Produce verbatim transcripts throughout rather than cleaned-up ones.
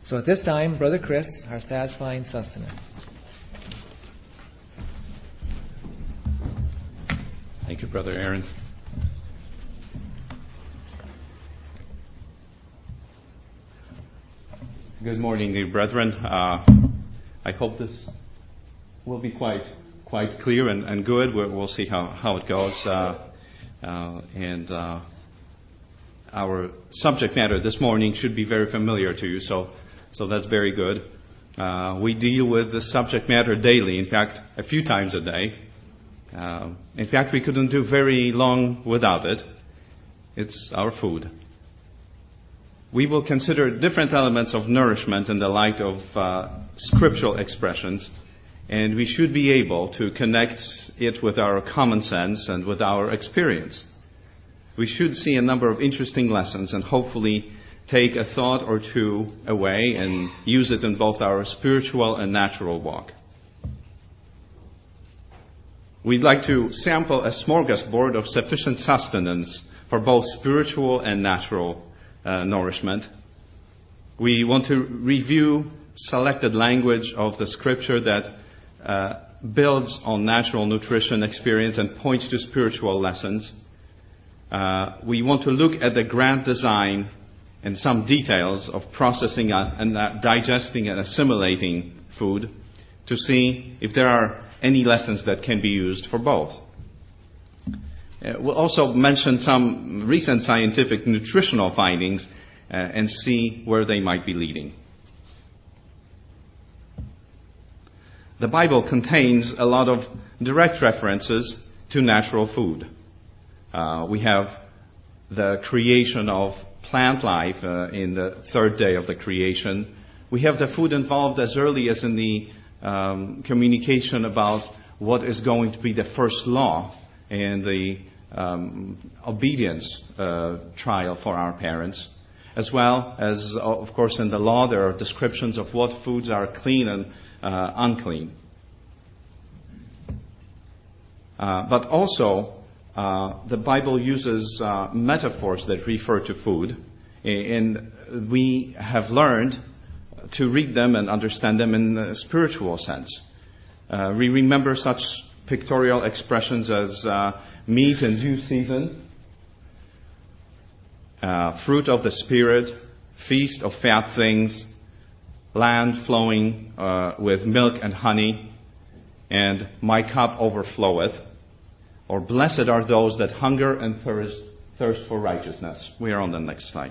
So at this time, Brother Chris, our satisfying sustenance. Thank you, Brother Aaron. Good morning, dear brethren. Uh, I hope this will be quite quite clear and, and good. We'll, we'll see how, how it goes. Uh, uh, and uh, our subject matter this morning should be very familiar to you, so so that's very good. Uh, we deal with the subject matter daily, in fact, a few times a day. Uh, in fact, we couldn't do very long without it. It's our food. We will consider different elements of nourishment in the light of uh, scriptural expressions, and we should be able to connect it with our common sense and with our experience. We should see a number of interesting lessons and hopefully take a thought or two away and use it in both our spiritual and natural walk. We'd like to sample a smorgasbord of sufficient sustenance for both spiritual and natural uh, nourishment. We want to review selected language of the Scripture that uh, builds on natural nutrition experience and points to spiritual lessons. Uh, we want to look at the grand design and some details of processing and uh, digesting and assimilating food to see if there are any lessons that can be used for both. Uh, we'll also mention some recent scientific nutritional findings uh, and see where they might be leading. The Bible contains a lot of direct references to natural food. Uh, we have the creation of plant life uh, in the third day of the creation. We have the food involved as early as in the um, communication about what is going to be the first law and the um, obedience uh, trial for our parents. As well as, of course, in the law there are descriptions of what foods are clean and uh, unclean. Uh, but also, Uh, the Bible uses uh, metaphors that refer to food, and we have learned to read them and understand them in a spiritual sense. Uh, we remember such pictorial expressions as uh, meat in due season, uh, fruit of the Spirit, feast of fat things, land flowing uh, with milk and honey, and my cup overfloweth. Or blessed are those that hunger and thirst, thirst for righteousness. We are on the next slide.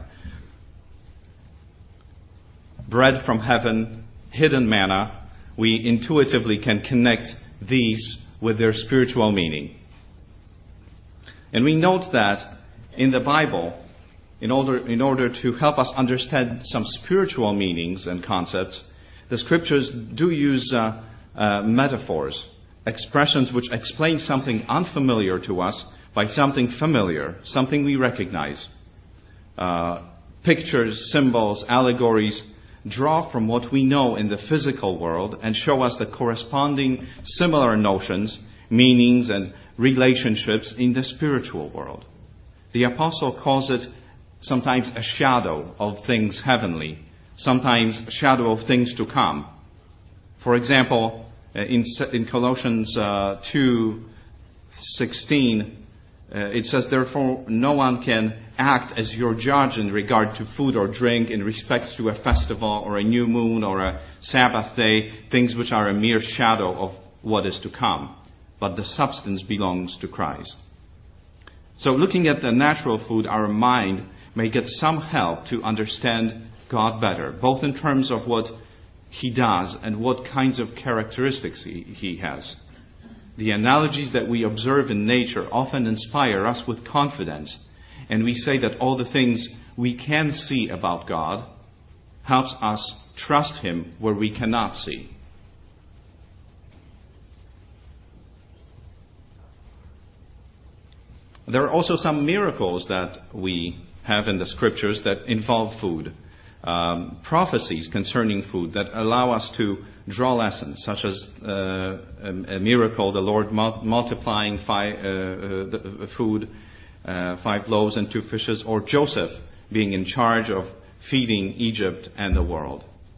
Bread from heaven, hidden manna. We intuitively can connect these with their spiritual meaning. And we note that in the Bible, in order, in order to help us understand some spiritual meanings and concepts, the Scriptures do use uh, uh, metaphors. Expressions which explain something unfamiliar to us by something familiar, something we recognize. Uh, pictures, symbols, allegories draw from what we know in the physical world and show us the corresponding similar notions, meanings, and relationships in the spiritual world. The Apostle calls it sometimes a shadow of things heavenly, sometimes a shadow of things to come. For example, In, in Colossians uh, two sixteen, uh, it says, "Therefore no one can act as your judge in regard to food or drink, in respect to a festival or a new moon or a Sabbath day, things which are a mere shadow of what is to come. But the substance belongs to Christ." So looking at the natural food, our mind may get some help to understand God better, both in terms of what He does and what kinds of characteristics he, he has. The analogies that we observe in nature often inspire us with confidence, and we say that all the things we can see about God helps us trust Him where we cannot see. There are also some miracles that we have in the Scriptures that involve food. Um, prophecies concerning food that allow us to draw lessons, such as uh, a, a miracle, the Lord mul- multiplying five, uh, uh, the food, uh, five loaves and two fishes, or Joseph being in charge of feeding Egypt and the world.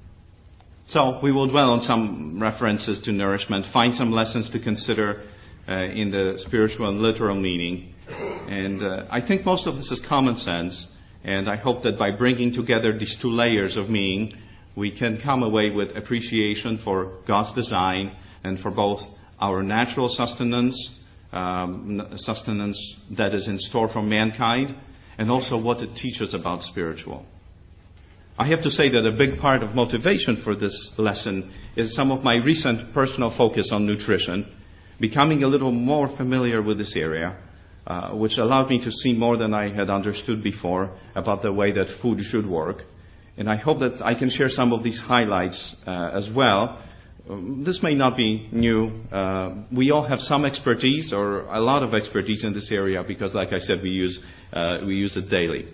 So we will dwell on some references to nourishment, find some lessons to consider uh, in the spiritual and literal meaning. And uh, I think most of this is common sense, and I hope that by bringing together these two layers of meaning, we can come away with appreciation for God's design and for both our natural sustenance, um, sustenance that is in store for mankind, and also what it teaches about spiritual. I have to say that a big part of motivation for this lesson is some of my recent personal focus on nutrition, becoming a little more familiar with this area, uh, which allowed me to see more than I had understood before about the way that food should work. And I hope that I can share some of these highlights uh, as well. Um, this may not be new. Uh, we all have some expertise or a lot of expertise in this area because, like I said, we use uh, we use it daily.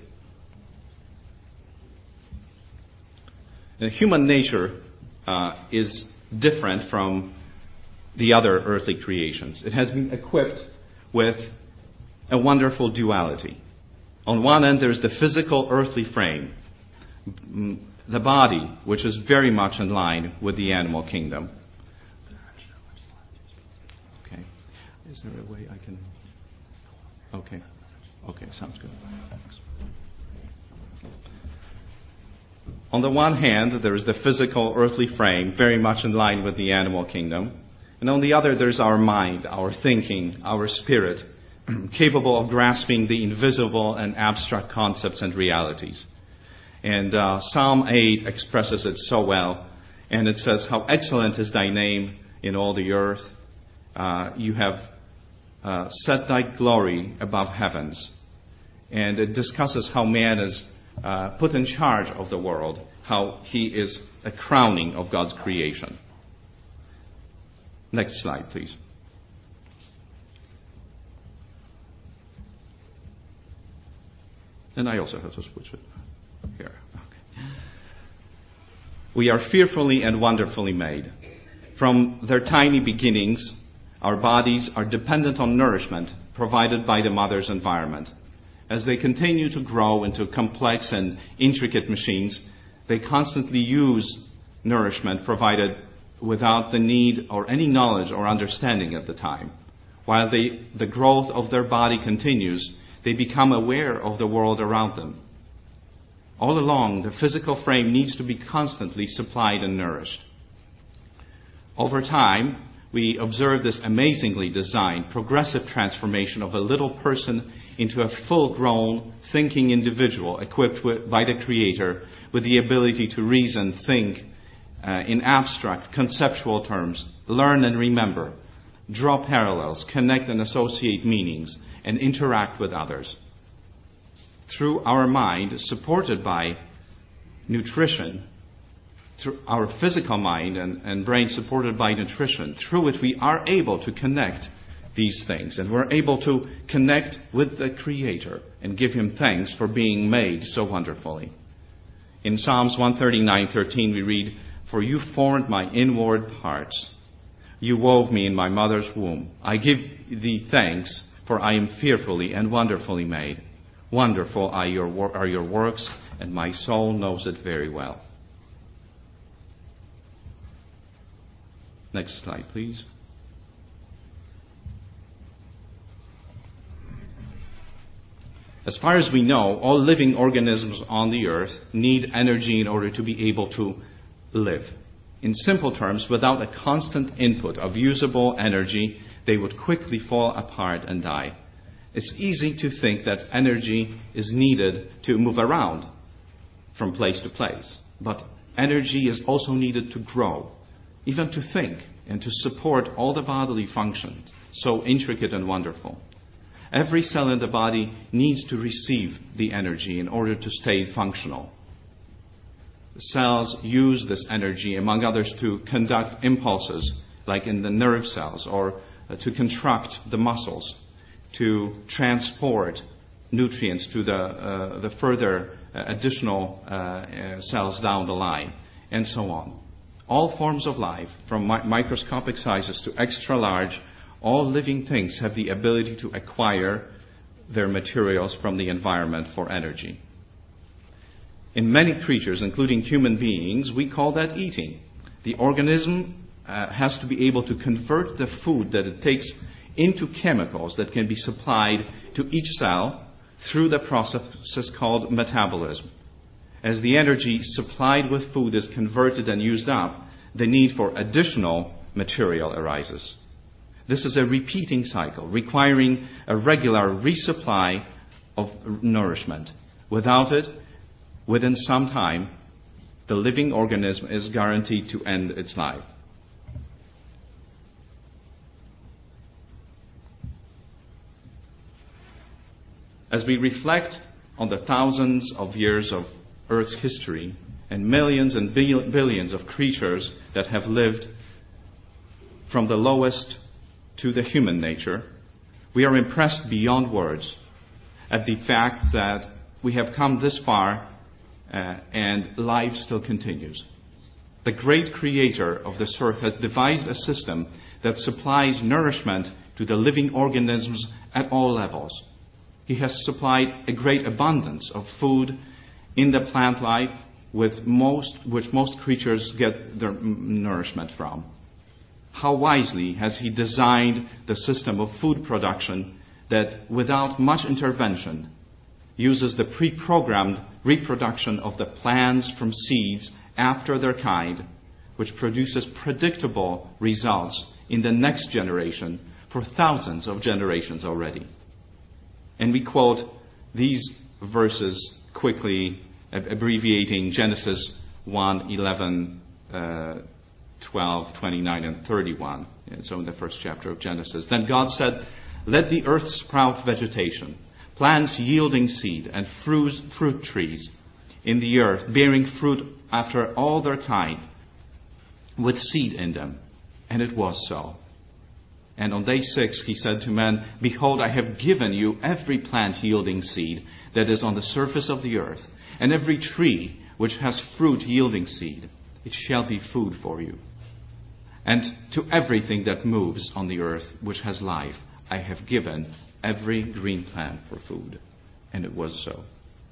And human nature uh, is different from the other earthly creations. It has been equipped with a wonderful duality. On one end, there's the physical earthly frame, the body, which is very much in line with the animal kingdom. Okay. Is there a way I can... Okay. Okay, sounds good. Thanks. On the one hand, there is the physical earthly frame, very much in line with the animal kingdom. And on the other, there's our mind, our thinking, our spirit, capable of grasping the invisible and abstract concepts and realities. And uh, Psalm eight expresses it so well. And it says, "How excellent is thy name in all the earth. Uh, you have uh, set thy glory above heavens." And it discusses how man is uh, put in charge of the world, how he is a crowning of God's creation. Next slide, please. And I also have to switch it here. Okay. We are fearfully and wonderfully made. From their tiny beginnings, our bodies are dependent on nourishment provided by the mother's environment. As they continue to grow into complex and intricate machines, they constantly use nourishment provided without the need or any knowledge or understanding at the time. While they, the growth of their body continues, they become aware of the world around them. All along, the physical frame needs to be constantly supplied and nourished. Over time, we observe this amazingly designed, progressive transformation of a little person into a full-grown, thinking individual equipped with, by the Creator with the ability to reason, think uh, in abstract, conceptual terms, learn and remember, draw parallels, connect and associate meanings, and interact with others. Through our mind, supported by nutrition, through our physical mind and, and brain supported by nutrition, through which we are able to connect these things. And we're able to connect with the Creator and give Him thanks for being made so wonderfully. In Psalms one thirty-nine thirteen we read, "For you formed my inward parts. You wove me in my mother's womb. I give thee thanks, for I am fearfully and wonderfully made. Wonderful are your, are your works, and my soul knows it very well." Next slide, please. As far as we know, all living organisms on the earth need energy in order to be able to live. In simple terms, without a constant input of usable energy, they would quickly fall apart and die. It's easy to think that energy is needed to move around from place to place. But energy is also needed to grow, even to think and to support all the bodily functions, so intricate and wonderful. Every cell in the body needs to receive the energy in order to stay functional. The cells use this energy, among others, to conduct impulses, like in the nerve cells, or uh, to contract the muscles, to transport nutrients to the, uh, the further uh, additional uh, uh, cells down the line, and so on. All forms of life, from mi- microscopic sizes to extra large, all living things have the ability to acquire their materials from the environment for energy. In many creatures, including human beings, we call that eating. The organism uh, has to be able to convert the food that it takes into chemicals that can be supplied to each cell through the process called metabolism. As the energy supplied with food is converted and used up, the need for additional material arises. This is a repeating cycle, requiring a regular resupply of nourishment. Without it, within some time, the living organism is guaranteed to end its life. As we reflect on the thousands of years of Earth's history and millions and billions of creatures that have lived from the lowest to the human nature, we are impressed beyond words at the fact that we have come this far uh, and life still continues. The great creator of this earth has devised a system that supplies nourishment to the living organisms at all levels. He has supplied a great abundance of food in the plant life with most, which most creatures get their nourishment from. How wisely has he designed the system of food production that, without much intervention, uses the pre-programmed reproduction of the plants from seeds after their kind, which produces predictable results in the next generation for thousands of generations already. And we quote these verses quickly, abbreviating Genesis one, eleven, uh, twelve, twenty-nine, and thirty-one. So in the first chapter of Genesis. Then God said, "Let the earth sprout vegetation, plants yielding seed, and fruit, fruit trees in the earth, bearing fruit after all their kind, with seed in them." And it was so. And on day six he said to man, "Behold, I have given you every plant yielding seed that is on the surface of the earth, and every tree which has fruit yielding seed. It shall be food for you. And to everything that moves on the earth which has life, I have given every green plant for food." And it was so.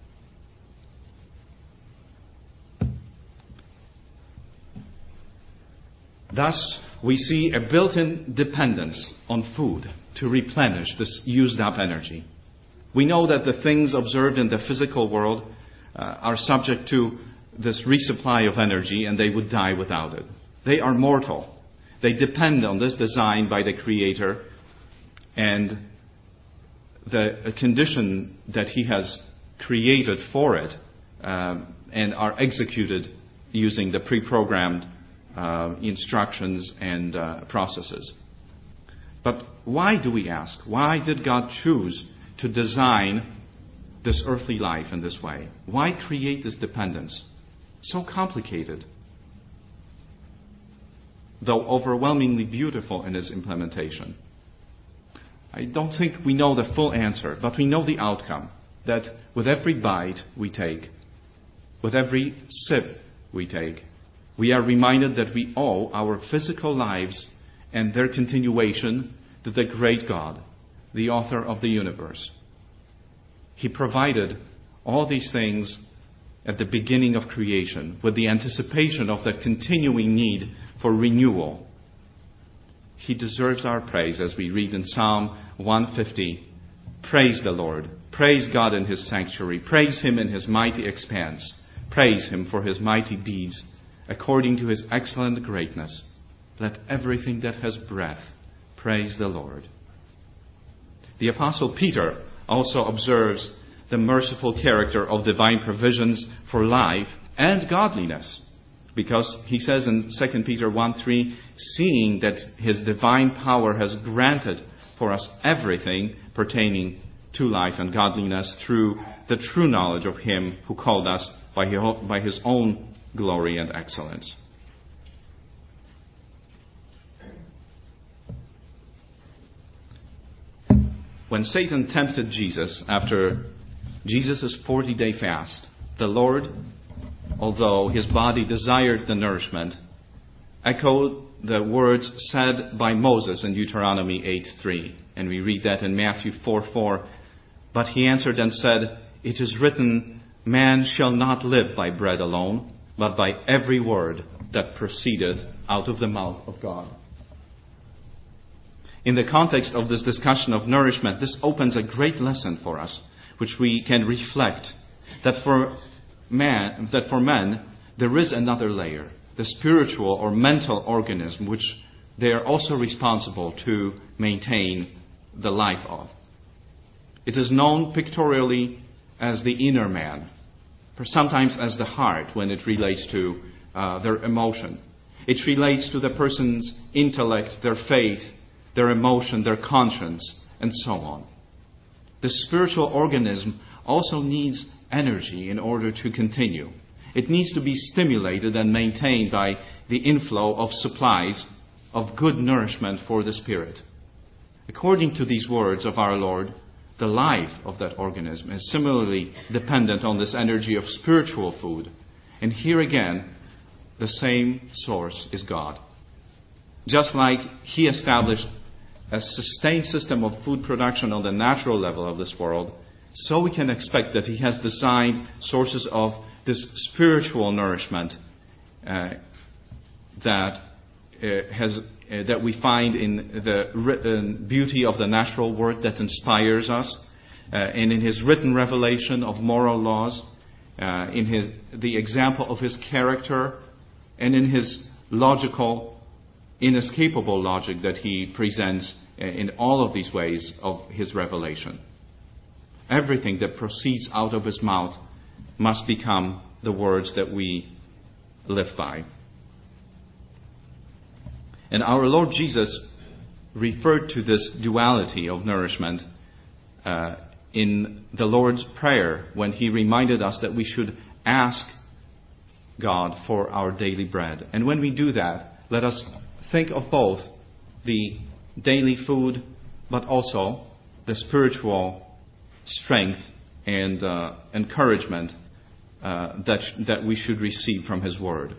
Thus, we see a built-in dependence on food to replenish this used-up energy. We know that the things observed in the physical world uh, are subject to this resupply of energy, and they would die without it. They are mortal. They depend on this design by the Creator and the condition that He has created for it, um, and are executed using the pre-programmed Uh, instructions and uh, processes. But why do we ask? Why did God choose to design this earthly life in this way? Why create this dependence? So complicated, though overwhelmingly beautiful in its implementation. I don't think we know the full answer, but we know the outcome, that with every bite we take, with every sip we take, we are reminded that we owe our physical lives and their continuation to the great God, the author of the universe. He provided all these things at the beginning of creation with the anticipation of that continuing need for renewal. He deserves our praise, as we read in Psalm one fifty. Praise the Lord. Praise God in His sanctuary. Praise Him in His mighty expanse. Praise Him for His mighty deeds, according to His excellent greatness. Let everything that has breath praise the Lord. The Apostle Peter also observes the merciful character of divine provisions for life and godliness, because he says in Second Peter one three, "Seeing that His divine power has granted for us everything pertaining to life and godliness through the true knowledge of Him who called us by His own glory and excellence." When Satan tempted Jesus after Jesus' forty-day fast, the Lord, although His body desired the nourishment, echoed the words said by Moses in Deuteronomy eight three. And we read that in Matthew four four. "But He answered and said, It is written, man shall not live by bread alone, but by every word that proceedeth out of the mouth of God. In the context of this discussion of nourishment, this opens a great lesson for us, which we can reflect, that for man, that for men, there is another layer, the spiritual or mental organism, which they are also responsible to maintain the life of. It is known pictorially as the inner man, or sometimes as the heart when it relates to uh, their emotion. It relates to the person's intellect, their faith, their emotion, their conscience, and so on. The spiritual organism also needs energy in order to continue. It needs to be stimulated and maintained by the inflow of supplies of good nourishment for the spirit. According to these words of our Lord, the life of that organism is similarly dependent on this energy of spiritual food. And here again, the same source is God. Just like He established a sustained system of food production on the natural level of this world, so we can expect that He has designed sources of this spiritual nourishment uh, that uh, has uh, that we find in the written beauty of the natural word that inspires us, uh, and in His written revelation of moral laws, uh, in his, the example of His character, and in His logical, inescapable logic that He presents in all of these ways of His revelation. Everything that proceeds out of His mouth must become the words that we live by. And our Lord Jesus referred to this duality of nourishment uh, in the Lord's Prayer when He reminded us that we should ask God for our daily bread. And when we do that, let us think of both the daily food, but also the spiritual strength and uh, encouragement uh, that that we should receive from His Word.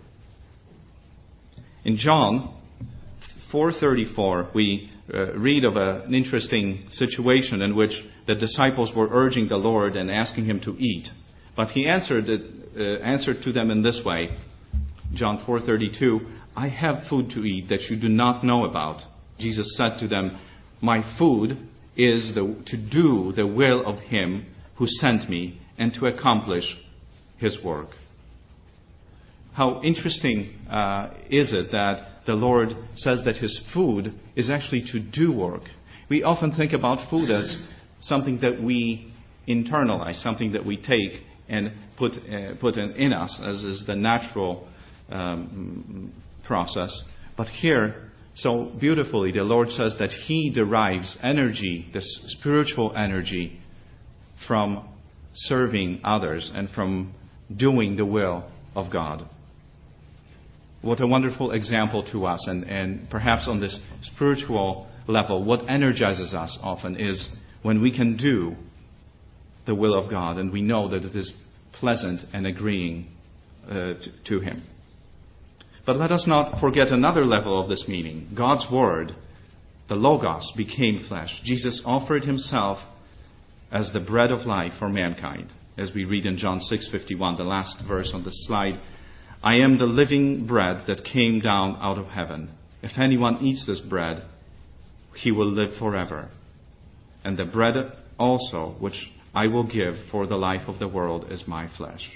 In John four thirty-four, we uh, read of a, an interesting situation in which the disciples were urging the Lord and asking Him to eat, but He answered it, uh, answered to them in this way. John four thirty-two, "I have food to eat that you do not know about." Jesus said to them, "My food is the, to do the will of Him who sent me and to accomplish His work." How interesting uh, is it that the Lord says that His food is actually to do work. We often think about food as something that we internalize, something that we take and put uh, put in, in us, as is the natural um, process. But here, so beautifully, the Lord says that He derives energy, this spiritual energy, from serving others and from doing the will of God. What a wonderful example to us. And, and perhaps on this spiritual level, what energizes us often is when we can do the will of God and we know that it is pleasant and agreeing uh, to, to Him. But let us not forget another level of this meaning. God's Word, the Logos, became flesh. Jesus offered Himself as the bread of life for mankind. As we read in John six fifty-one, the last verse on the slide, "I am the living bread that came down out of heaven. If anyone eats this bread, he will live forever. And the bread also which I will give for the life of the world is my flesh."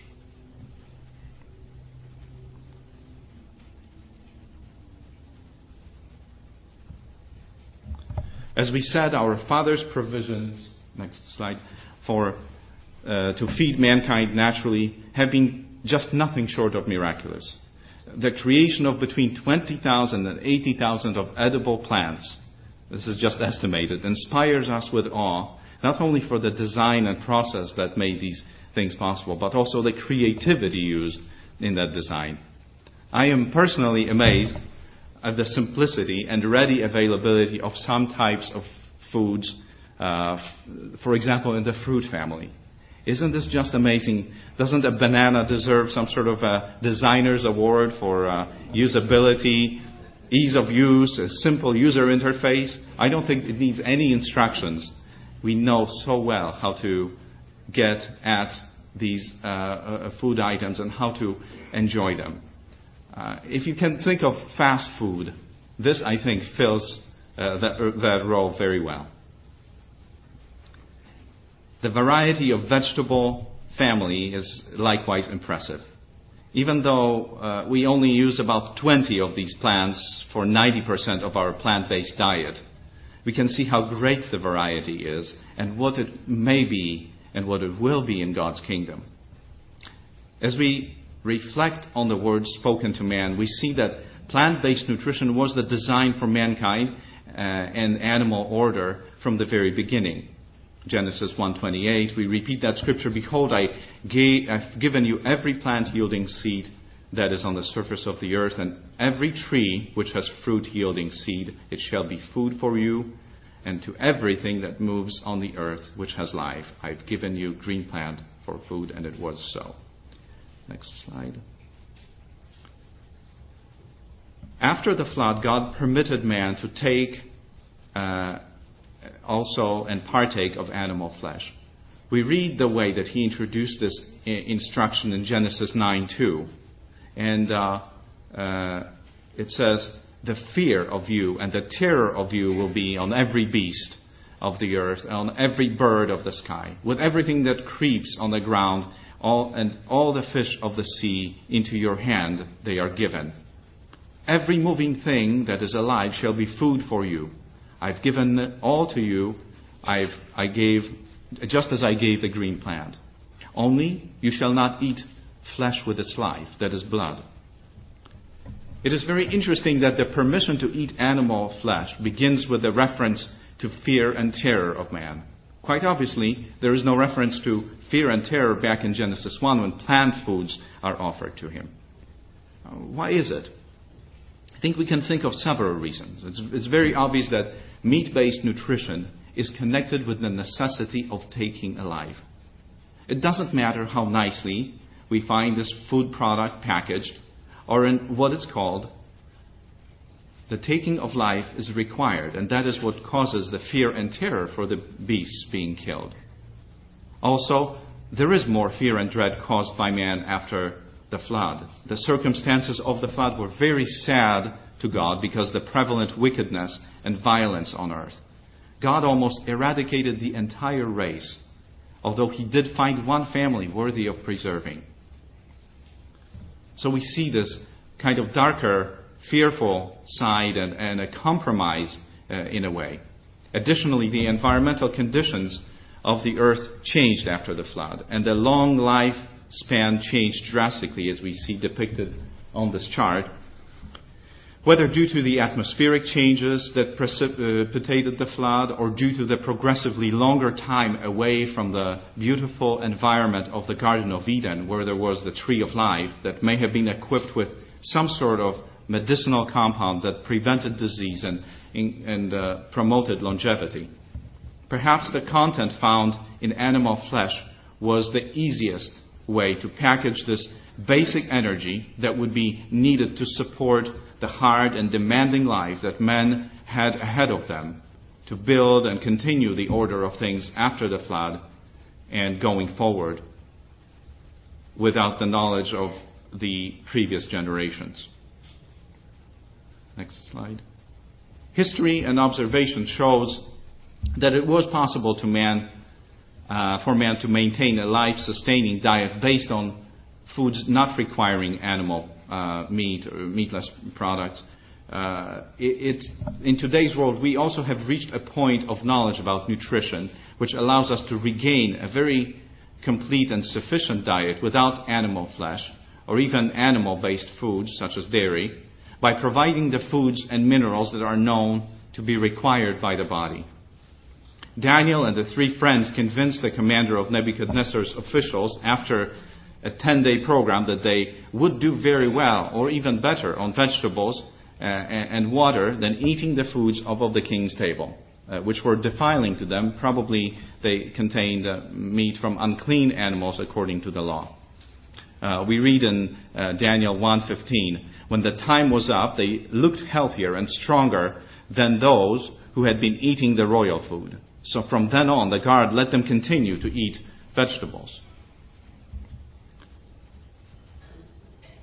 As we said, our Father's provisions, next slide, for uh, to feed mankind naturally have been just nothing short of miraculous. The creation of between twenty thousand and eighty thousand of edible plants, this is just estimated, inspires us with awe, not only for the design and process that made these things possible, but also the creativity used in that design. I am personally amazed at the simplicity and ready availability of some types of foods, uh, f- for example, in the fruit family. Isn't this just amazing? Doesn't a banana deserve some sort of a designer's award for uh, usability, ease of use, a simple user interface? I don't think it needs any instructions. We know so well how to get at these uh, uh, food items and how to enjoy them. Uh, if you can think of fast food, this, I think, fills uh, that, that role very well. The variety of vegetable family is likewise impressive. Even though uh, we only use about twenty of these plants for ninety percent of our plant-based diet, we can see how great the variety is and what it may be and what it will be in God's kingdom. As we reflect on the words spoken to man, we see that plant-based nutrition was the design for mankind uh, and animal order from the very beginning. Genesis one twenty-eight, we repeat that scripture, "Behold, I gave, I've given you every plant yielding seed that is on the surface of the earth, and every tree which has fruit yielding seed, it shall be food for you, and to everything that moves on the earth which has life, I've given you green plant for food," and it was so. Next slide. After the flood, God permitted man to take uh, also and partake of animal flesh. We read the way that he introduced this I- instruction in Genesis nine two. And uh, uh, it says, "The fear of you and the terror of you will be on every beast of the earth, on every bird of the sky, with everything that creeps on the ground, all and all the fish of the sea into your hand they are given. Every moving thing that is alive shall be food for you. I've given all to you, I've, I gave, just as I gave the green plant. Only you shall not eat flesh with its life, that is blood." It is very interesting that the permission to eat animal flesh begins with a reference to fear and terror of man. Quite obviously, there is no reference to fear and terror back in Genesis one when plant foods are offered to him. Why is it? I think we can think of several reasons. It's, it's very obvious that meat-based nutrition is connected with the necessity of taking a life. It doesn't matter how nicely we find this food product packaged or in what it's called. The taking of life is required, and that is what causes the fear and terror for the beasts being killed. Also, there is more fear and dread caused by man after the flood. The circumstances of the flood were very sad to God because of the prevalent wickedness and violence on earth. God almost eradicated the entire race, although he did find one family worthy of preserving. So we see this kind of darker, fearful side and, and a compromise uh, in a way. Additionally, the environmental conditions of the earth changed after the flood, and the long lifespan changed drastically, as we see depicted on this chart. Whether due to the atmospheric changes that precipitated the flood or due to the progressively longer time away from the beautiful environment of the Garden of Eden, where there was the tree of life that may have been equipped with some sort of medicinal compound that prevented disease and, and uh, promoted longevity. Perhaps the content found in animal flesh was the easiest way to package this basic energy that would be needed to support the hard and demanding life that men had ahead of them to build and continue the order of things after the flood and going forward without the knowledge of the previous generations. Next slide. History and observation shows that it was possible to man, uh, for man to maintain a life-sustaining diet based on foods not requiring animal uh, meat or meatless products. Uh, it, it, in today's world, we also have reached a point of knowledge about nutrition which allows us to regain a very complete and sufficient diet without animal flesh or even animal-based foods such as dairy by providing the foods and minerals that are known to be required by the body. Daniel and the three friends convinced the commander of Nebuchadnezzar's officials after a ten-day program that they would do very well or even better on vegetables uh, and water than eating the foods of, of the king's table, uh, which were defiling to them. Probably they contained uh, meat from unclean animals according to the law. Uh, we read in uh, Daniel one fifteen, when the time was up, they looked healthier and stronger than those who had been eating the royal food. So from then on, the guard let them continue to eat vegetables.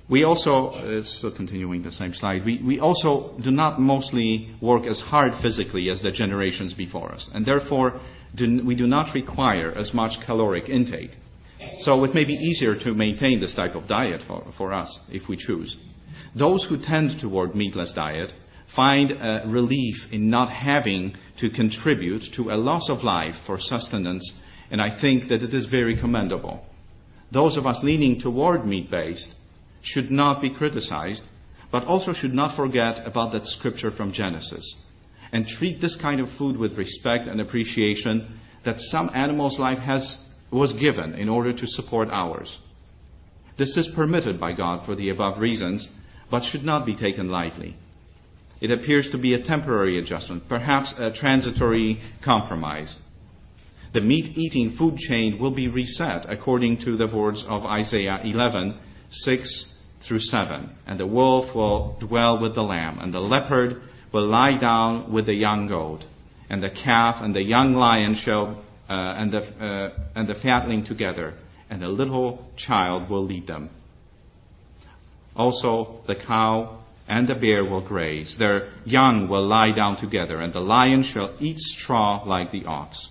We also, uh, so continuing the same slide, we, we also do not mostly work as hard physically as the generations before us, and therefore do, we do not require as much caloric intake. So it may be easier to maintain this type of diet for, for us if we choose. Those who tend toward meatless diet find a relief in not having to contribute to a loss of life for sustenance, and I think that it is very commendable. Those of us leaning toward meat-based should not be criticized, but also should not forget about that scripture from Genesis and treat this kind of food with respect and appreciation that some animal's life has was given in order to support ours. This is permitted by God for the above reasons, but should not be taken lightly. It appears to be a temporary adjustment, perhaps a transitory compromise. The meat-eating food chain will be reset according to the words of Isaiah eleven, six through seven. And the wolf will dwell with the lamb, and the leopard will lie down with the young goat, and the calf and the young lion shall uh, and the uh, and the fatling together, and a little child will lead them. Also the cow and the bear will graze; their young will lie down together, and the lion shall eat straw like the ox.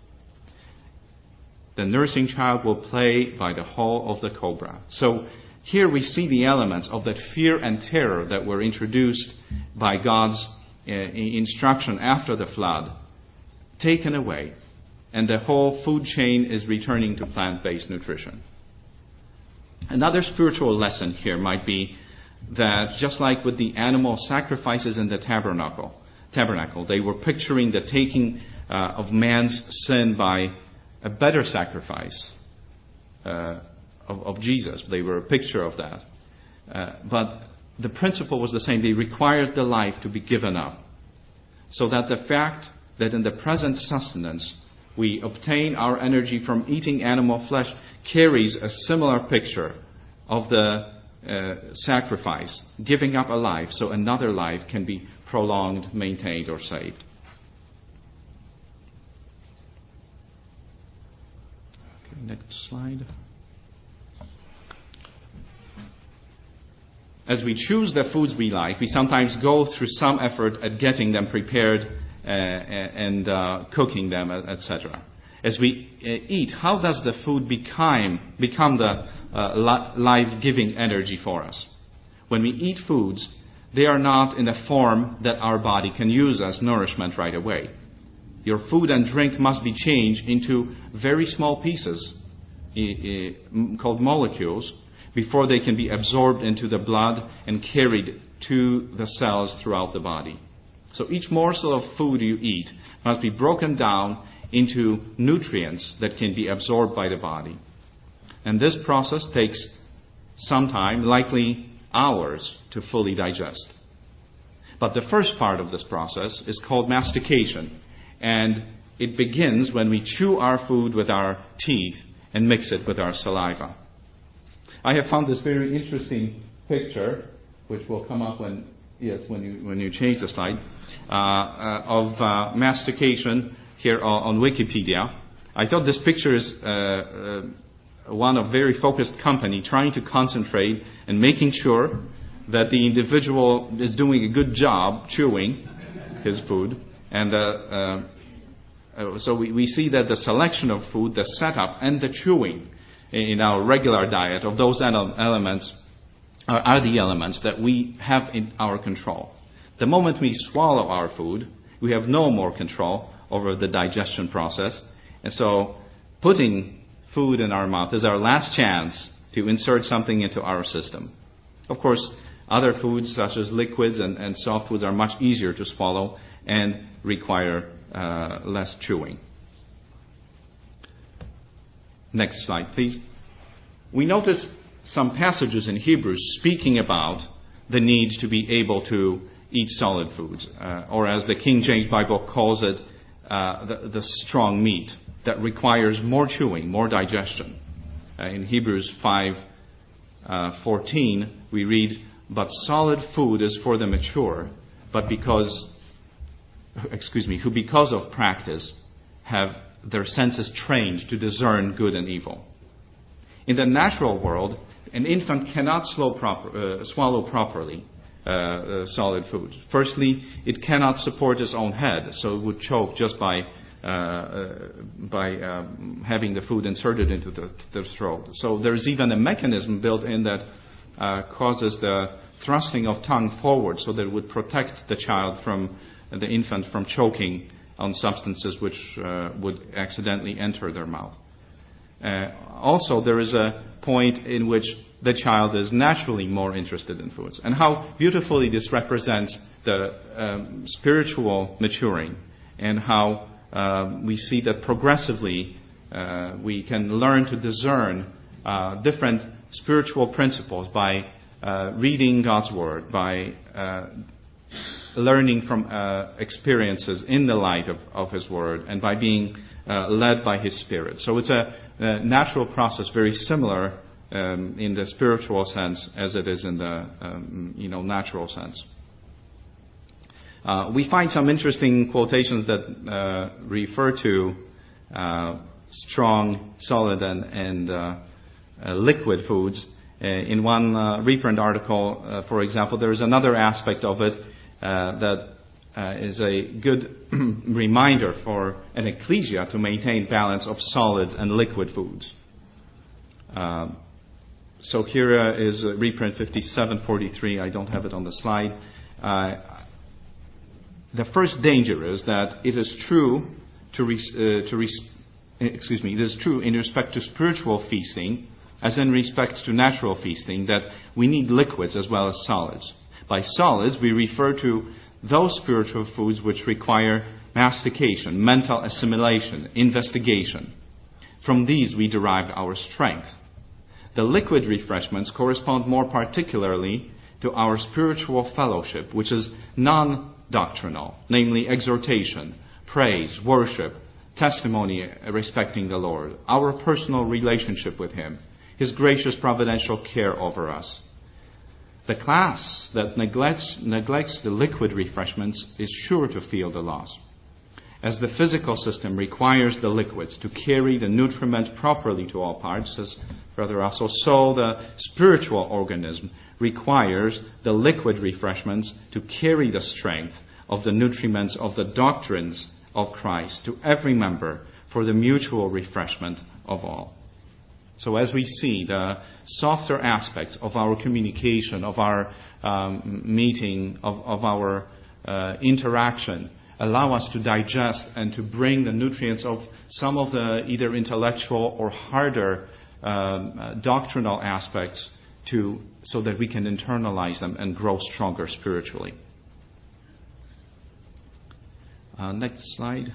The nursing child will play by the hole of the cobra. So here we see the elements of that fear and terror that were introduced by God's uh, instruction after the flood taken away, and the whole food chain is returning to plant-based nutrition. Another spiritual lesson here might be that just like with the animal sacrifices in the tabernacle, tabernacle, they were picturing the taking uh, of man's sin by a better sacrifice uh, of, of Jesus. They were a picture of that. Uh, but the principle was the same. They required the life to be given up. So that the fact that in the present sustenance we obtain our energy from eating animal flesh carries a similar picture of the uh, sacrifice, giving up a life so another life can be prolonged, maintained, or saved. Next slide. As we choose the foods we like, we sometimes go through some effort at getting them prepared uh, and uh, cooking them, et cetera. As we uh, eat, how does the food become, become the uh, life-giving energy for us? When we eat foods, they are not in a form that our body can use as nourishment right away. Your food and drink must be changed into very small pieces called molecules before they can be absorbed into the blood and carried to the cells throughout the body. So each morsel of food you eat must be broken down into nutrients that can be absorbed by the body. And this process takes some time, likely hours, to fully digest. But the first part of this process is called mastication. And it begins when we chew our food with our teeth and mix it with our saliva. I have found this very interesting picture, which will come up when yes when you when you change the slide, uh, uh, of uh, mastication here on, on Wikipedia. I thought this picture is uh, uh, one of very focused company trying to concentrate and making sure that the individual is doing a good job chewing his food. And uh, uh, uh, so we, we see that the selection of food, the setup, and the chewing in our regular diet of those elements are, are the elements that we have in our control. The moment we swallow our food, we have no more control over the digestion process. And so putting food in our mouth is our last chance to insert something into our system. Of course, other foods such as liquids and, and soft foods are much easier to swallow and require uh, less chewing. Next slide, please. We notice some passages in Hebrews speaking about the need to be able to eat solid foods, uh, or as the King James Bible calls it, uh, the, the strong meat that requires more chewing, more digestion. Uh, in Hebrews five fourteen, we read, "But solid food is for the mature, but because, excuse me, who because of practice have their senses trained to discern good and evil." In the natural world, an infant cannot slow proper, uh, swallow properly uh, uh, solid food. Firstly, it cannot support its own head, so it would choke just by uh, uh, by um, having the food inserted into the, the throat. So there's even a mechanism built in that uh, causes the thrusting of tongue forward, so that it would protect the child from uh, the infant from choking on substances which uh, would accidentally enter their mouth. Uh, also, there is a point in which the child is naturally more interested in foods. And how beautifully this represents the um, spiritual maturing, and how uh, we see that progressively uh, we can learn to discern uh, different spiritual principles by uh, reading God's Word, by uh, learning from uh, experiences in the light of, of His Word, and by being uh, led by His Spirit. So it's a, a natural process, very similar um, in the spiritual sense as it is in the um, you know natural sense. Uh, we find some interesting quotations that uh, refer to uh, strong, solid, and, and uh, uh, liquid foods. Uh, in one uh, reprint article, uh, for example, there is another aspect of it uh, that uh, is a good reminder for an ecclesia to maintain balance of solid and liquid foods. Uh, so here uh, is uh, reprint fifty-seven forty-three. I don't have it on the slide. Uh, the first danger is that it is true to res- uh, to res- excuse me. It is true in respect to spiritual feasting, as in respect to natural feasting, that we need liquids as well as solids. By solids, we refer to those spiritual foods which require mastication, mental assimilation, investigation. From these we derive our strength. The liquid refreshments correspond more particularly to our spiritual fellowship, which is non-doctrinal, namely exhortation, praise, worship, testimony respecting the Lord, our personal relationship with Him, His gracious providential care over us. The class that neglects, neglects the liquid refreshments is sure to feel the loss. As the physical system requires the liquids to carry the nutriment properly to all parts, as Brother Russell, so the spiritual organism requires the liquid refreshments to carry the strength of the nutriments of the doctrines of Christ to every member for the mutual refreshment of all. So as we see the softer aspects of our communication, of our um, meeting, of, of our uh, interaction, allow us to digest and to bring the nutrients of some of the either intellectual or harder um, uh, doctrinal aspects to, so that we can internalize them and grow stronger spiritually. Uh, next slide.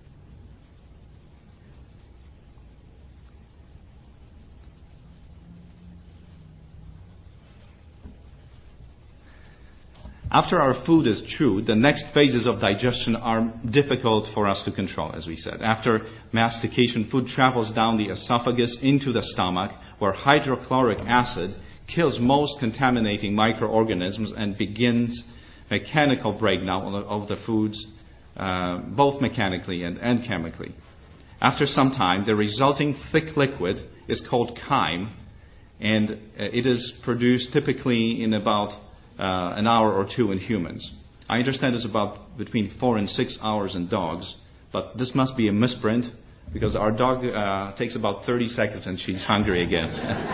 After our food is chewed, the next phases of digestion are difficult for us to control, as we said. After mastication, food travels down the esophagus into the stomach, where hydrochloric acid kills most contaminating microorganisms and begins mechanical breakdown of the foods, uh, both mechanically and, and chemically. After some time, the resulting thick liquid is called chyme, and uh, it is produced typically in about Uh, an hour or two in humans. I understand it's about between four and six hours in dogs, but this must be a misprint because our dog uh, takes about thirty seconds and she's hungry again.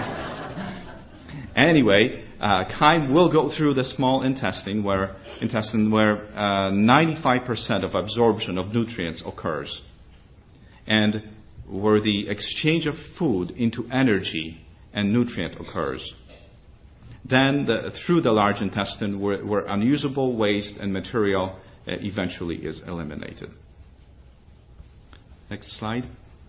Anyway, uh, chyme will go through the small intestine where intestine where uh, ninety-five percent of absorption of nutrients occurs, and where the exchange of food into energy and nutrient occurs. Then the, through the large intestine where, where unusable waste and material uh, eventually is eliminated. Next slide.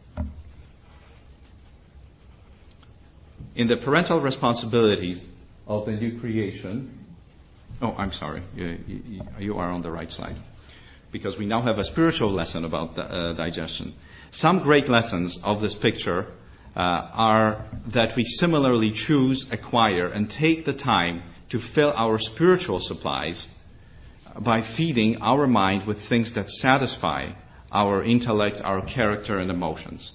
In the parental responsibilities of the new creation, oh, I'm sorry, you, you, you are on the right slide, because we now have a spiritual lesson about the, uh, digestion. Some great lessons of this picture Uh, are that we similarly choose, acquire, and take the time to fill our spiritual supplies by feeding our mind with things that satisfy our intellect, our character, and emotions.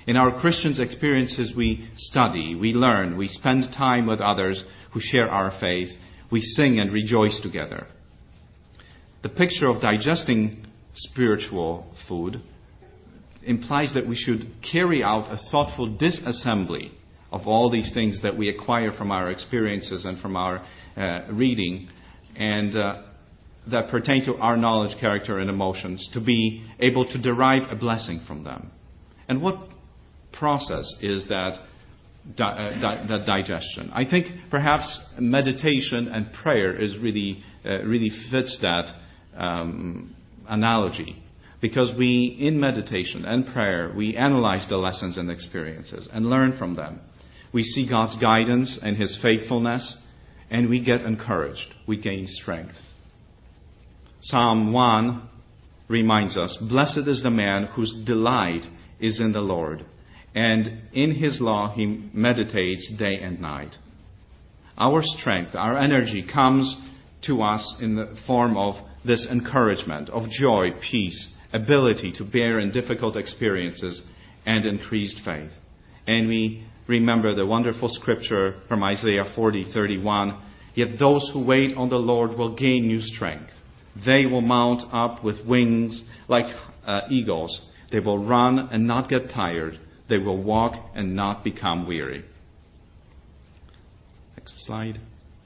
In our Christian's experiences, we study, we learn, we spend time with others who share our faith, we sing and rejoice together. The picture of digesting spiritual food implies that we should carry out a thoughtful disassembly of all these things that we acquire from our experiences and from our uh, reading, and uh, that pertain to our knowledge, character, and emotions, to be able to derive a blessing from them. And what process is that di- uh, di- that digestion? I think perhaps meditation and prayer is really uh, really fits that um, analogy, because we, in meditation and prayer, we analyze the lessons and experiences and learn from them. We see God's guidance and His faithfulness, and we get encouraged. We gain strength. Psalm one reminds us, "Blessed is the man whose delight is in the Lord, and in His law he meditates day and night." Our strength, our energy comes to us in the form of this encouragement, of joy, peace, ability to bear in difficult experiences, and increased faith. And we remember the wonderful scripture from Isaiah forty thirty-one, "Yet those who wait on the Lord will gain new strength. They will mount up with wings like uh, eagles. They will run and not get tired. They will walk and not become weary." Next slide.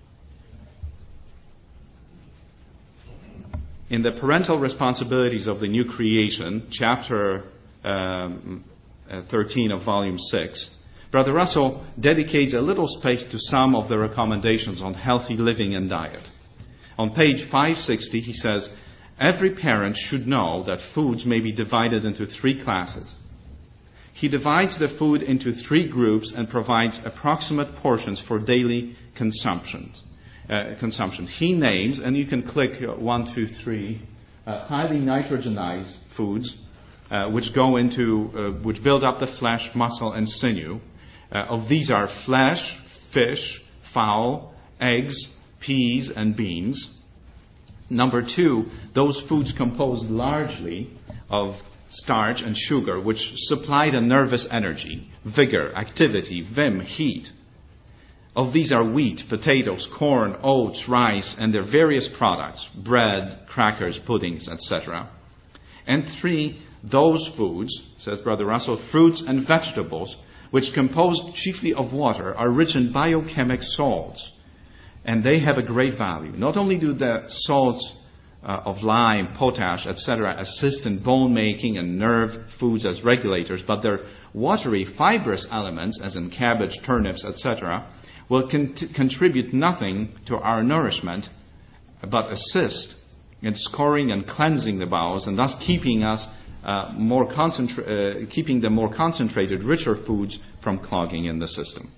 In the parental responsibilities of the new creation, chapter um, uh, thirteen of volume six, Brother Russell dedicates a little space to some of the recommendations on healthy living and diet. On page five sixty, he says, "Every parent should know that foods may be divided into three classes." He divides the food into three groups and provides approximate portions for daily consumption. Uh, consumption. He names, and you can click uh, one, two, three, uh, highly nitrogenized foods, uh, which go into, uh, which build up the flesh, muscle, and sinew. Uh, of these are flesh, fish, fowl, eggs, peas, and beans. Number two, those foods composed largely of starch and sugar, which supply the nervous energy, vigor, activity, vim, heat. Of these are wheat, potatoes, corn, oats, rice, and their various products, bread, crackers, puddings, et cetera. And three, those foods, says Brother Russell, fruits and vegetables, which composed chiefly of water, are rich in biochemic salts. And they have a great value. Not only do the salts uh, of lime, potash, et cetera assist in bone making and nerve foods as regulators, but their watery, fibrous elements, as in cabbage, turnips, et cetera, will con- contribute nothing to our nourishment, but assist in scoring and cleansing the bowels, and thus keeping us uh, more concentra- uh, keeping the more concentrated, richer foods from clogging in the system.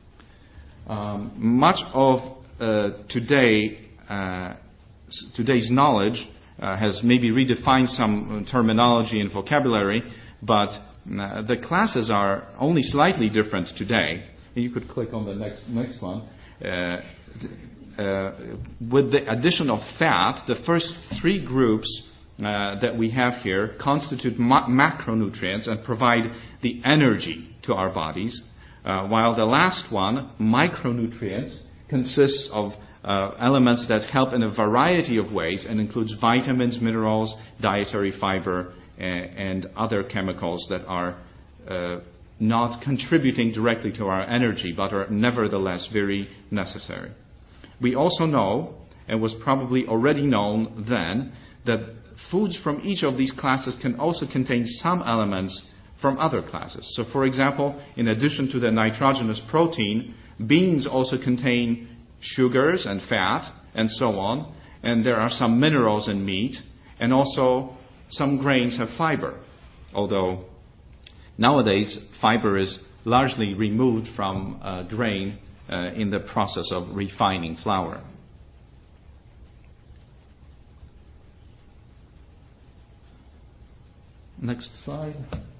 Um, much of uh, today uh, today's knowledge uh, has maybe redefined some terminology and vocabulary, but uh, the classes are only slightly different today. You could click on the next next one. Uh, uh, with the addition of fat, the first three groups uh, that we have here constitute ma- macronutrients and provide the energy to our bodies, uh, while the last one, micronutrients, consists of uh, elements that help in a variety of ways and includes vitamins, minerals, dietary fiber, and, and other chemicals that are uh, not contributing directly to our energy, but are nevertheless very necessary. We also know, and was probably already known then, that foods from each of these classes can also contain some elements from other classes. So, for example, in addition to the nitrogenous protein, beans also contain sugars and fat, and so on, and there are some minerals in meat, and also some grains have fiber, although nowadays, fiber is largely removed from uh, grain uh, in the process of refining flour. Next slide.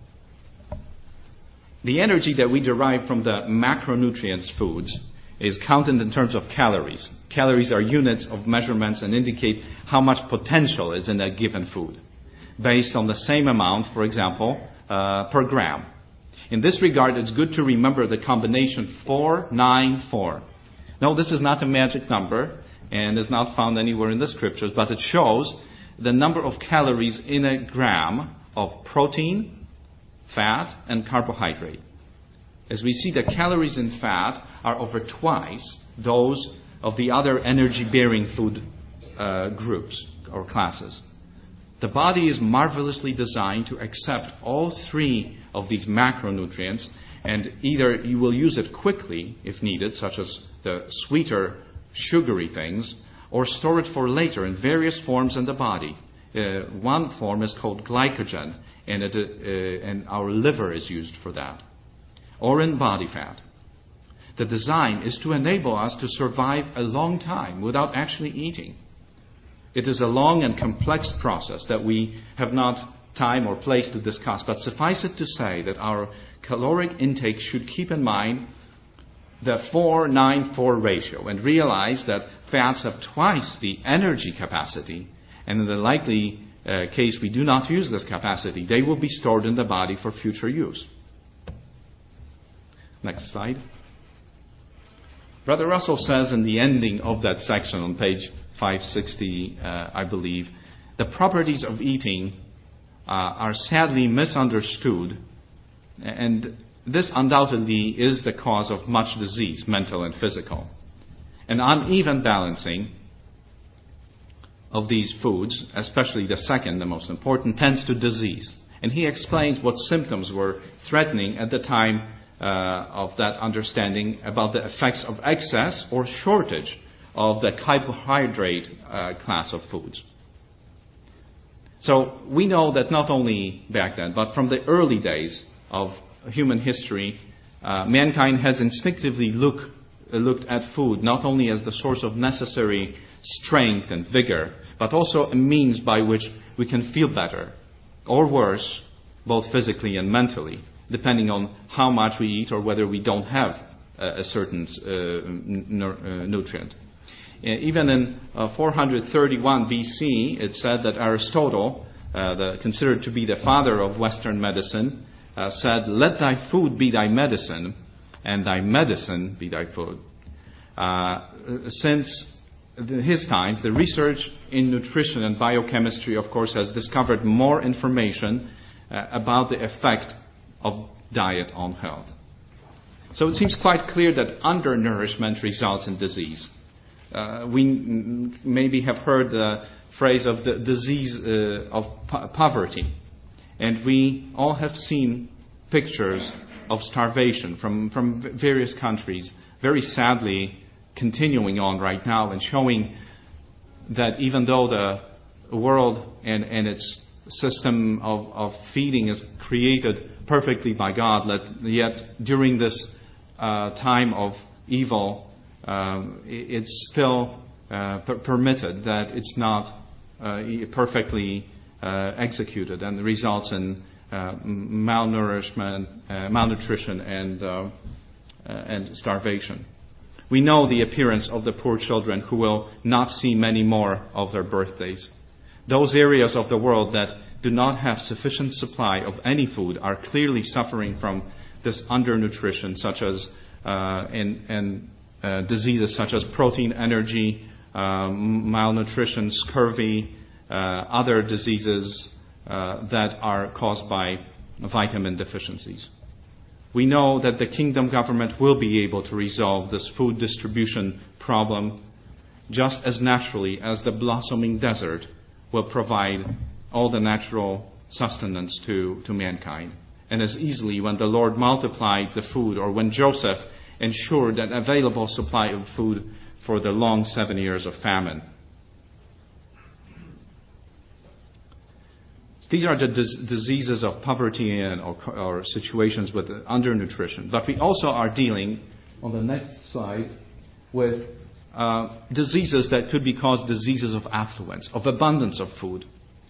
The energy that we derive from the macronutrients foods is counted in terms of calories. Calories are units of measurements and indicate how much potential is in a given food, based on the same amount, for example, Uh, per gram. In this regard, it's good to remember the combination four nine four. No, this is not a magic number and is not found anywhere in the scriptures, but it shows the number of calories in a gram of protein, fat, and carbohydrate. As we see, the calories in fat are over twice those of the other energy-bearing food uh, groups or classes. The body is marvelously designed to accept all three of these macronutrients, and either you will use it quickly if needed, such as the sweeter, sugary things, or store it for later in various forms in the body. Uh, one form is called glycogen, and, it, uh, and our liver is used for that, or in body fat. The design is to enable us to survive a long time without actually eating. It is a long and complex process that we have not time or place to discuss, but suffice it to say that our caloric intake should keep in mind the four nine four ratio and realize that fats have twice the energy capacity, and in the likely uh, case we do not use this capacity, they will be stored in the body for future use. Next slide. Brother Russell says in the ending of that section on page five sixty, uh, I believe, the properties of eating uh, are sadly misunderstood, and this undoubtedly is the cause of much disease, mental and physical. An uneven balancing of these foods, especially the second, the most important, tends to disease. And he explains what symptoms were threatening at the time uh, of that understanding about the effects of excess or shortage of the carbohydrate uh, class of foods. So we know that not only back then, but from the early days of human history, uh, mankind has instinctively look, uh, looked at food not only as the source of necessary strength and vigor, but also a means by which we can feel better or worse, both physically and mentally, depending on how much we eat or whether we don't have a, a certain uh, n- uh, nutrient. Even in uh, four thirty-one B C, it said that Aristotle, uh, the, considered to be the father of Western medicine, uh, said, "Let thy food be thy medicine, and thy medicine be thy food." Uh, since the, his times, the research in nutrition and biochemistry, of course, has discovered more information uh, about the effect of diet on health. So it seems quite clear that undernourishment results in disease. Uh, we n- maybe have heard the phrase of the disease uh, of po- poverty. And we all have seen pictures of starvation from, from various countries, very sadly continuing on right now and showing that even though the world and, and its system of, of feeding is created perfectly by God, yet during this uh, time of evil, Um, it's still uh, per- permitted that it's not uh, perfectly uh, executed and results in uh, malnourishment, uh, malnutrition, and uh, uh, and starvation. We know the appearance of the poor children who will not see many more of their birthdays. Those areas of the world that do not have sufficient supply of any food are clearly suffering from this undernutrition, such as uh, in and Uh, diseases such as protein energy, um, malnutrition, scurvy, uh, other diseases uh, that are caused by vitamin deficiencies. We know that the kingdom government will be able to resolve this food distribution problem just as naturally as the blossoming desert will provide all the natural sustenance to, to mankind, and as easily when the Lord multiplied the food, or when Joseph ensured an available supply of food for the long seven years of famine. These are the dis- diseases of poverty and or, or situations with undernutrition. But we also are dealing, on the next slide, with uh, diseases that could be caused diseases of affluence, of abundance of food.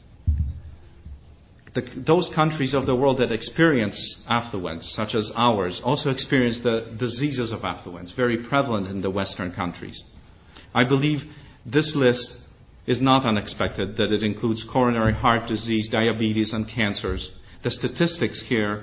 The, those countries of the world that experience affluence, such as ours, also experience the diseases of affluence, very prevalent in the Western countries. I believe this list is not unexpected, that it includes coronary heart disease, diabetes, and cancers. The statistics here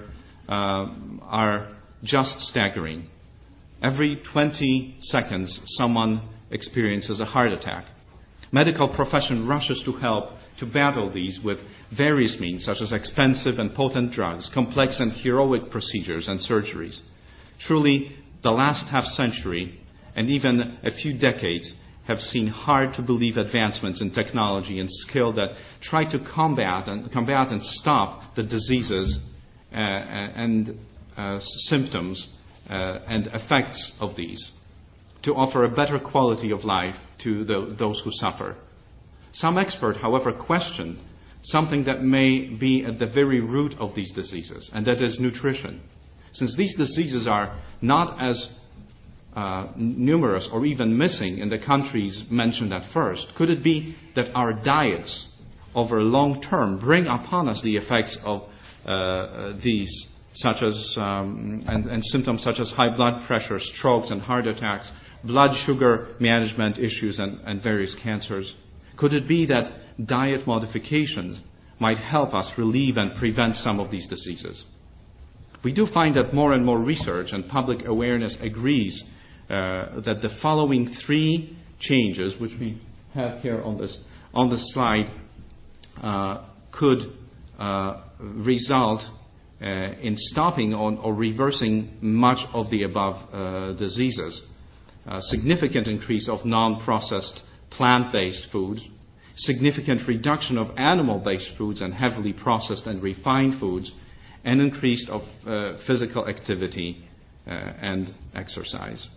uh, are just staggering. Every twenty seconds, someone experiences a heart attack. Medical profession rushes to help to battle these with various means, such as expensive and potent drugs, complex and heroic procedures and surgeries. Truly, the last half century and even a few decades have seen hard-to-believe advancements in technology and skill that try to combat and combat and stop the diseases uh, and uh, symptoms uh, and effects of these, to offer a better quality of life to the, those who suffer. Some experts, however, question something that may be at the very root of these diseases, and that is nutrition. Since these diseases are not as uh, numerous or even missing in the countries mentioned at first, could it be that our diets over long term bring upon us the effects of uh, these, such as um, and, and symptoms such as high blood pressure, strokes and heart attacks, blood sugar management issues, and, and various cancers? Could it be that diet modifications might help us relieve and prevent some of these diseases? We do find that more and more research and public awareness agrees uh, that the following three changes, which we have here on this on the slide, uh, could uh, result uh, in stopping on, or reversing much of the above uh, diseases. A significant increase of non-processed plant-based foods, significant reduction of animal-based foods and heavily processed and refined foods, and increase of uh, physical activity uh, and exercise.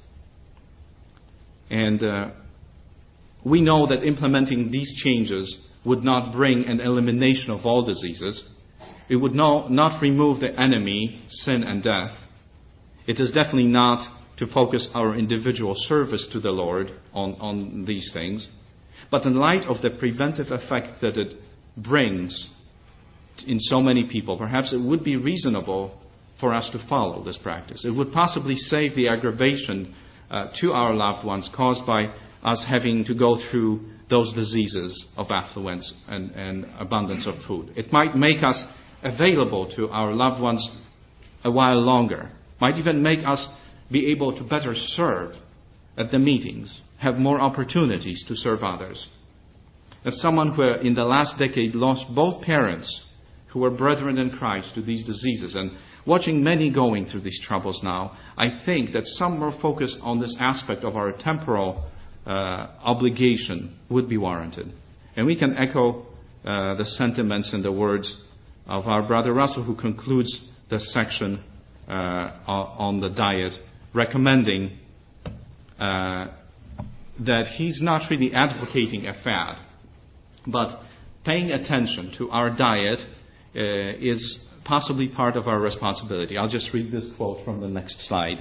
And uh, we know that implementing these changes would not bring an elimination of all diseases. It would no, not remove the enemy, sin and death. It is definitely not to focus our individual service to the Lord on, on these things. But in light of the preventive effect that it brings in so many people, perhaps it would be reasonable for us to follow this practice. It would possibly save the aggravation uh, to our loved ones caused by us having to go through those diseases of affluence and, and abundance of food. It might make us available to our loved ones a while longer. Might even make us be able to better serve at the meetings, have more opportunities to serve others. As someone who in the last decade lost both parents who were brethren in Christ to these diseases, and watching many going through these troubles now, I think that some more focus on this aspect of our temporal uh, obligation would be warranted. And we can echo uh, the sentiments and the words of our brother Russell, who concludes the section uh, on the diet, recommending uh, that he's not really advocating a fad, but paying attention to our diet uh, is possibly part of our responsibility. I'll just read this quote from the next slide.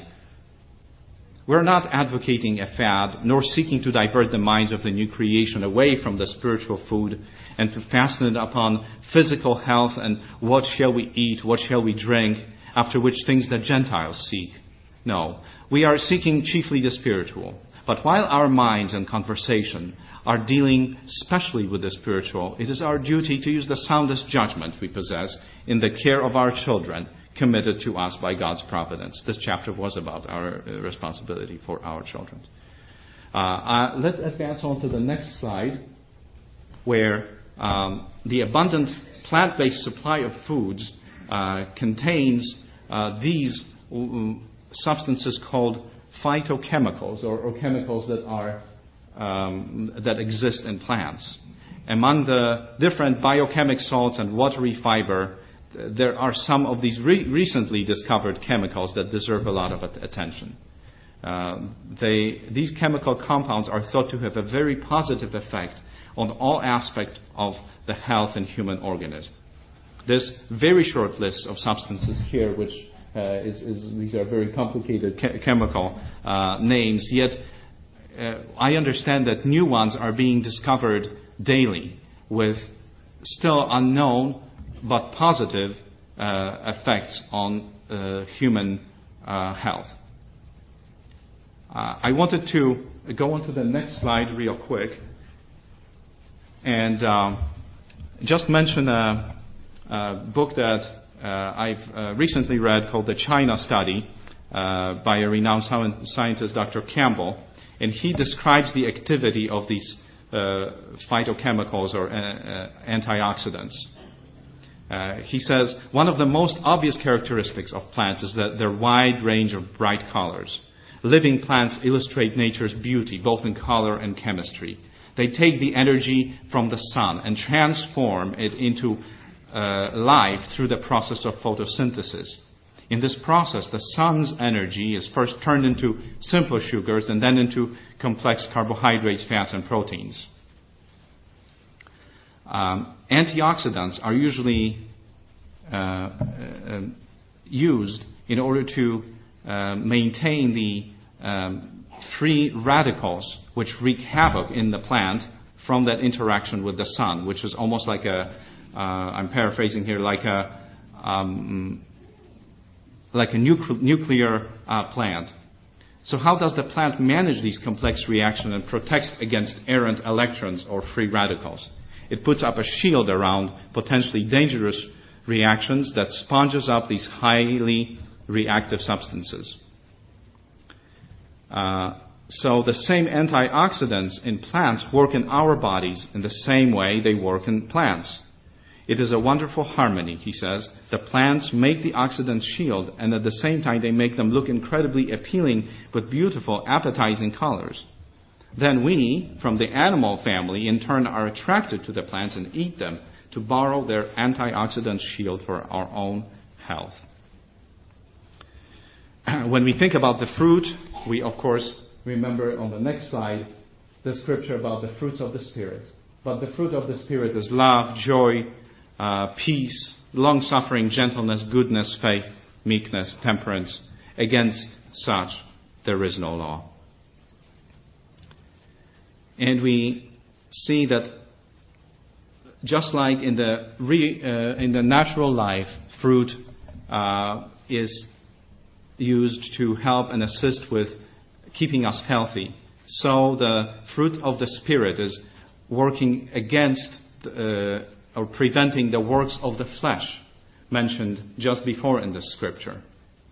We're not advocating a fad, nor seeking to divert the minds of the new creation away from the spiritual food and to fasten it upon physical health and what shall we eat, what shall we drink, after which things the Gentiles seek. No, we are seeking chiefly the spiritual. But while our minds and conversation are dealing specially with the spiritual, it is our duty to use the soundest judgment we possess in the care of our children committed to us by God's providence. This chapter was about our uh, responsibility for our children. Uh, uh, let's advance on to the next slide, where um, the abundant plant-based supply of foods uh, contains uh, these um, substances called phytochemicals, or, or chemicals that are um, that exist in plants. Among the different biochemic salts and watery fiber, there are some of these re- recently discovered chemicals that deserve a lot of attention. Uh, they, these chemical compounds are thought to have a very positive effect on all aspects of the health and human organism. This very short list of substances here, which uh, is, is these are very complicated che- chemical uh, names, yet uh, I understand that new ones are being discovered daily with still unknown but positive uh, effects on uh, human uh, health. Uh, I wanted to go on to the next slide real quick and um, just mention a, a book that I've uh, recently read called The China Study uh, by a renowned scientist, Doctor Campbell, and he describes the activity of these uh, phytochemicals or uh, uh, antioxidants. Uh, he says, one of the most obvious characteristics of plants is that their wide range of bright colors. Living plants illustrate nature's beauty, both in color and chemistry. They take the energy from the sun and transform it into uh, life through the process of photosynthesis. In this process, the sun's energy is first turned into simple sugars and then into complex carbohydrates, fats, and proteins. Um, antioxidants are usually uh, uh, used in order to uh, maintain the um, free radicals which wreak havoc in the plant from that interaction with the sun, which is almost like a, uh, I'm paraphrasing here, like a um, like a nucle- nuclear uh, plant. So how does the plant manage these complex reactions and protects against errant electrons or free radicals? It puts up a shield around potentially dangerous reactions that sponges up these highly reactive substances. Uh, so the same antioxidants in plants work in our bodies in the same way they work in plants. It is a wonderful harmony, he says. The plants make the oxidant shield, and at the same time they make them look incredibly appealing with beautiful, appetizing colors. Then we, from the animal family, in turn are attracted to the plants and eat them to borrow their antioxidant shield for our own health. When we think about the fruit, we of course remember on the next slide the scripture about the fruits of the Spirit. But the fruit of the Spirit is love, joy, uh, peace, long-suffering, gentleness, goodness, faith, meekness, temperance. Against such there is no law. And we see that just like in the re, uh, in the natural life, fruit uh, is used to help and assist with keeping us healthy, so the fruit of the Spirit is working against uh, or preventing the works of the flesh mentioned just before in the scripture.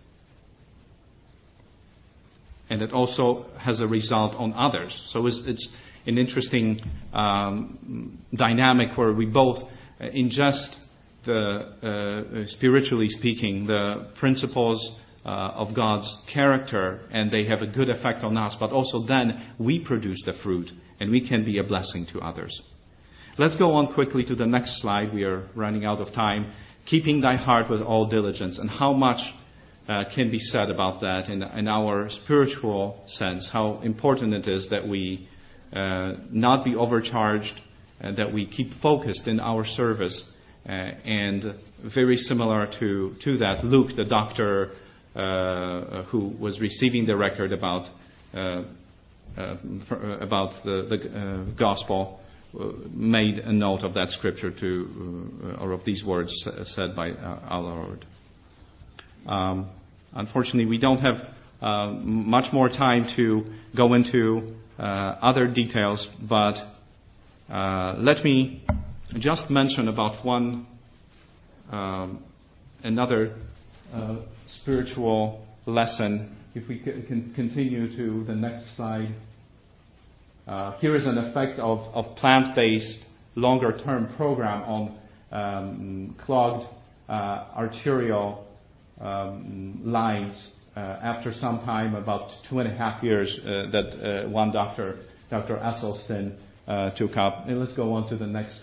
And it also has a result on others. So it's, it's an interesting um, dynamic where we both ingest the, uh, spiritually speaking, the principles uh, of God's character, and they have a good effect on us, but also then we produce the fruit, and we can be a blessing to others. Let's go on quickly to the next slide. We are running out of time. Keeping thy heart with all diligence, and how much uh, can be said about that in, in our spiritual sense, how important it is that we uh, not be overcharged, uh, that we keep focused in our service. Uh, and very similar to, to that, Luke, the doctor uh, who was receiving the record about uh, uh, about the, the uh, gospel, uh, made a note of that scripture to, uh, or of these words said by uh, our Lord. Um, unfortunately, we don't have uh, much more time to go into uh, other details, but uh, let me just mention about one, um, another uh, spiritual lesson. If we can continue to the next slide. Uh, here is an effect of, of plant-based longer-term program on um, clogged uh, arterial um, lines uh, after some time, about two and a half years, uh, that uh, one doctor, Doctor Esselstyn, uh, took up. And let's go on to the next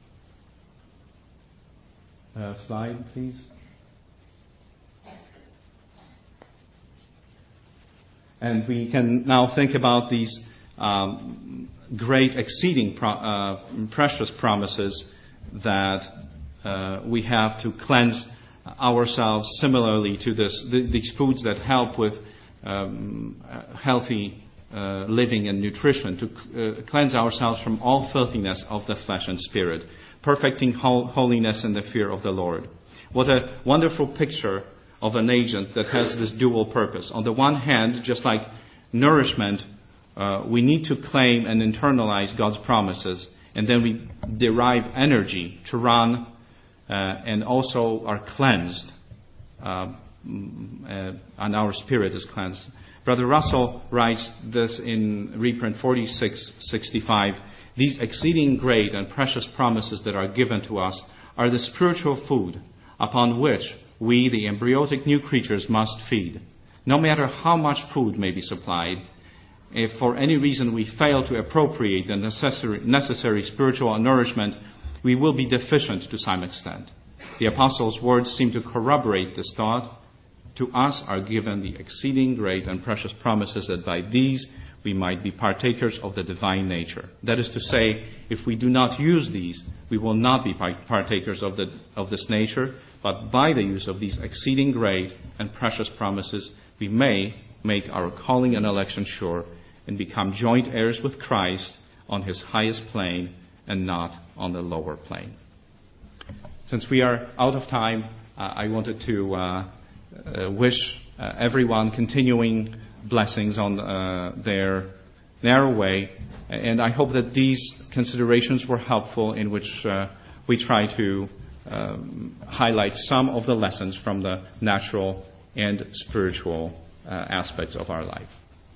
uh, slide, please. And we can now think about these um, great, exceeding pro- uh, precious promises that uh, we have to cleanse ourselves similarly to this, th- these foods that help with um, healthy uh, living and nutrition, to uh, cleanse ourselves from all filthiness of the flesh and spirit, perfecting hol- holiness in the fear of the Lord. What a wonderful picture of an agent that has this dual purpose. On the one hand, just like nourishment, uh, we need to claim and internalize God's promises, and then we derive energy to run uh, and also are cleansed, uh, uh, and our spirit is cleansed. Brother Russell writes this in reprint forty-six sixty-five. These exceeding great and precious promises that are given to us are the spiritual food upon which we, the embryotic new creatures, must feed. No matter how much food may be supplied, if for any reason we fail to appropriate the necessary, necessary spiritual nourishment, we will be deficient to some extent. The Apostles' words seem to corroborate this thought. To us are given the exceeding great and precious promises that by these we might be partakers of the divine nature. That is to say, if we do not use these, we will not be partakers of, the, of this nature, but by the use of these exceeding great and precious promises, we may make our calling and election sure and become joint heirs with Christ on his highest plane and not on the lower plane. Since we are out of time, uh, I wanted to uh, uh, wish uh, everyone continuing blessings on uh, their narrow way, and I hope that these considerations were helpful in which uh, we try to um, highlight some of the lessons from the natural and spiritual uh, aspects of our life.